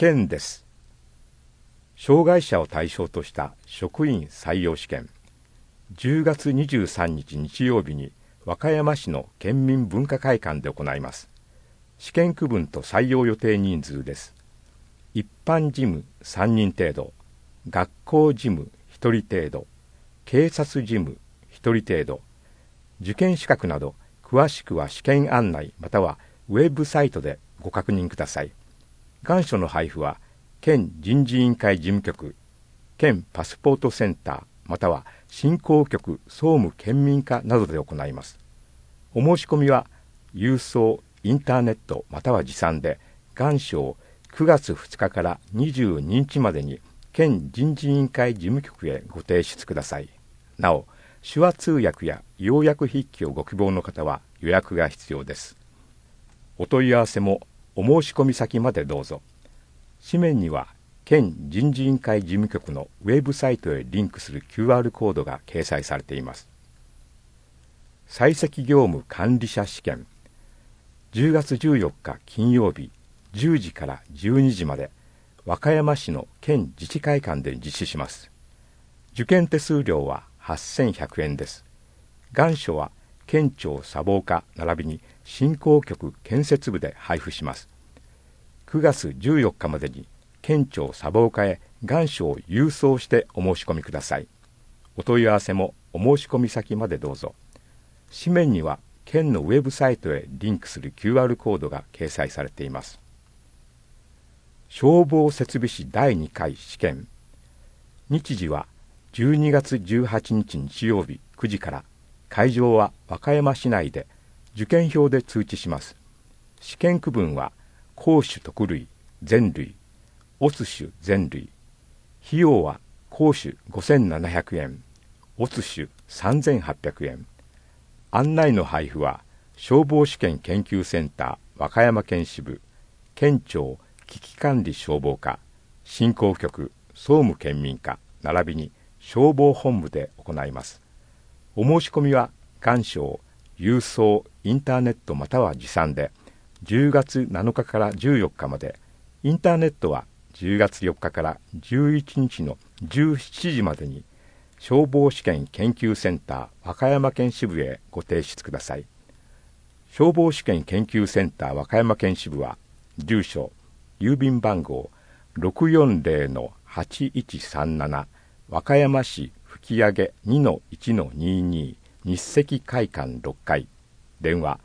験です。障害者を対象とした職員採用試験、10月23日日曜日に和歌山市の県民文化会館で行います。試験区分と採用予定人数です。一般事務3人程度、学校事務1人程度、警察事務1人程度。受験資格など詳しくは試験案内またはウェブサイトでご確認ください。願書の配布は県人事委員会事務局、県パスポートセンターまたは振興局総務県民課などで行います。お申し込みは郵送、インターネットまたは持参で、願書を9月2日から22日までに県人事委員会事務局へご提出ください。なお、手話通訳や要約筆記をご希望の方は予約が必要です。お問い合わせもお申し込み先までどうぞ。紙面には県人事委員会事務局のウェブサイトへリンクする QR コードが掲載されています。採石業務管理者試験、10月14日金曜日10時から12時まで和歌山市の県自治会館で実施します。受験手数料は8100円です。願書は県庁砂防課並びに振興局建設部で配布します。9月14日までに県庁砂防課へ願書を郵送してお申し込みください。お問い合わせもお申し込み先までどうぞ。紙面には県のウェブサイトへリンクする QR コードが掲載されています。消防設備士第2回試験、日時は12月18日日曜日9時から、会場は和歌山市内で受験票で通知します。試験区分は公主特類、全類、乙種全類。費用は公主5700円、乙種3800円。案内の配布は消防試験研究センター和歌山県支部、県庁危機管理消防課、振興局総務県民課並びに消防本部で行います。お申し込みは願書を郵送、インターネットまたは持参で10月7日から14日まで、インターネットは10月4日から11日の17時までに消防試験研究センター和歌山県支部へご提出ください。消防試験研究センター和歌山県支部は住所、郵便番号 640-8137 和歌山市吹上 2-1-22 日赤会館6階、電話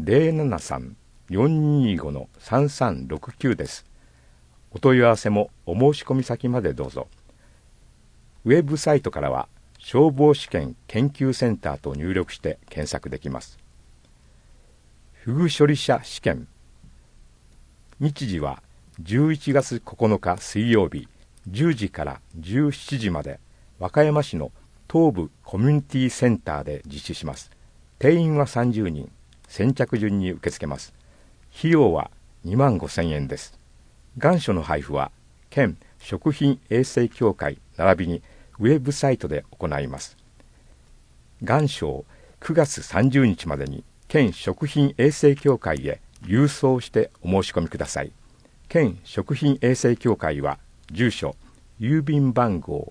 073-425-3369 です。お問い合わせもお申し込み先までどうぞ。ウェブサイトからは消防試験研究センターと入力して検索できます。フグ処理者試験、日時は11月9日水曜日10時から17時まで和歌山市の東部コミュニティセンターで実施します。定員は30人、先着順に受け付けます。費用は25,000円です。願書の配布は県食品衛生協会並びにウェブサイトで行います。願書を9月30日までに県食品衛生協会へ郵送してお申し込みください。県食品衛生協会は住所、郵便番号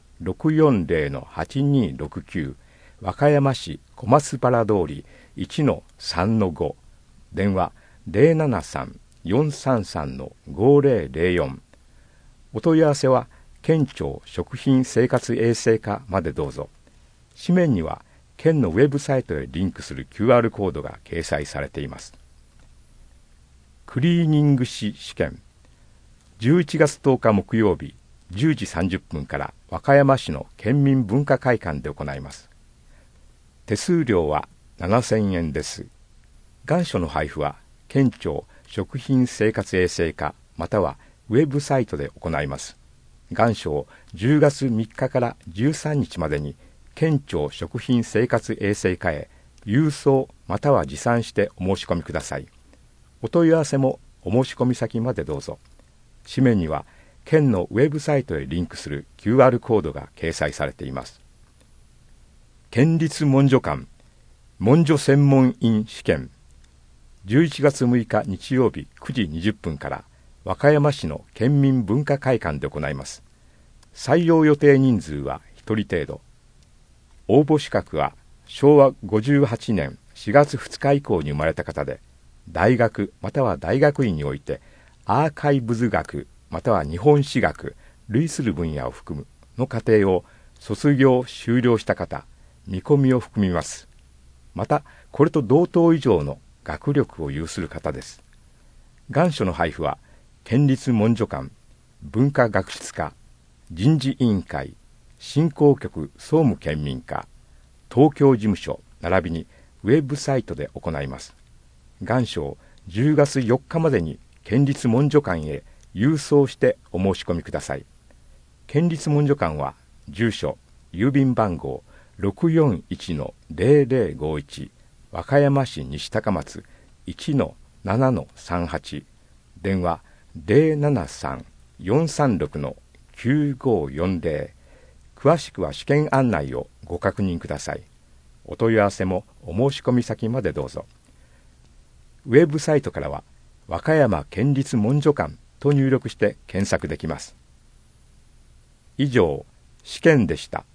640-8269 和歌山市小松原通り 1-3-5、 電話 073-433-5004。 お問い合わせは県庁食品生活衛生課までどうぞ。紙面には県のウェブサイトへリンクする QR コードが掲載されています。クリーニング士試験、11月10日木曜日10時30分から和歌山市の県民文化会館で行います。手数料は7000円です。願書の配布は県庁食品生活衛生課またはウェブサイトで行います。願書を10月3日から13日までに県庁食品生活衛生課へ郵送または持参してお申し込みください。お問い合わせもお申し込み先までどうぞ。紙面には県のウェブサイトへリンクする QR コードが掲載されています。県立文書館文書専門員試験、11月6日日曜日9時20分から和歌山市の県民文化会館で行います。採用予定人数は1人程度。応募資格は昭和58年4月2日以降に生まれた方で、大学または大学院においてアーカイブズ学または日本史学類する分野を含むの課程を卒業修了した方、見込みを含みます。またこれと同等以上の学力を有する方です。願書の配布は県立文書館、文化学室課、人事委員会、振興局総務県民課、東京事務所並びにウェブサイトで行います。願書を10月4日までに県立文書館へ郵送してお申し込みください。県立文書館は住所、郵便番号 641-0051 和歌山市西高松 1-7-38 電話 073-436-9540 詳しくは試験案内をご確認ください。お問い合わせもお申し込み先までどうぞ。ウェブサイトからは和歌山県立文書館と入力して検索できます。以上、試験でした。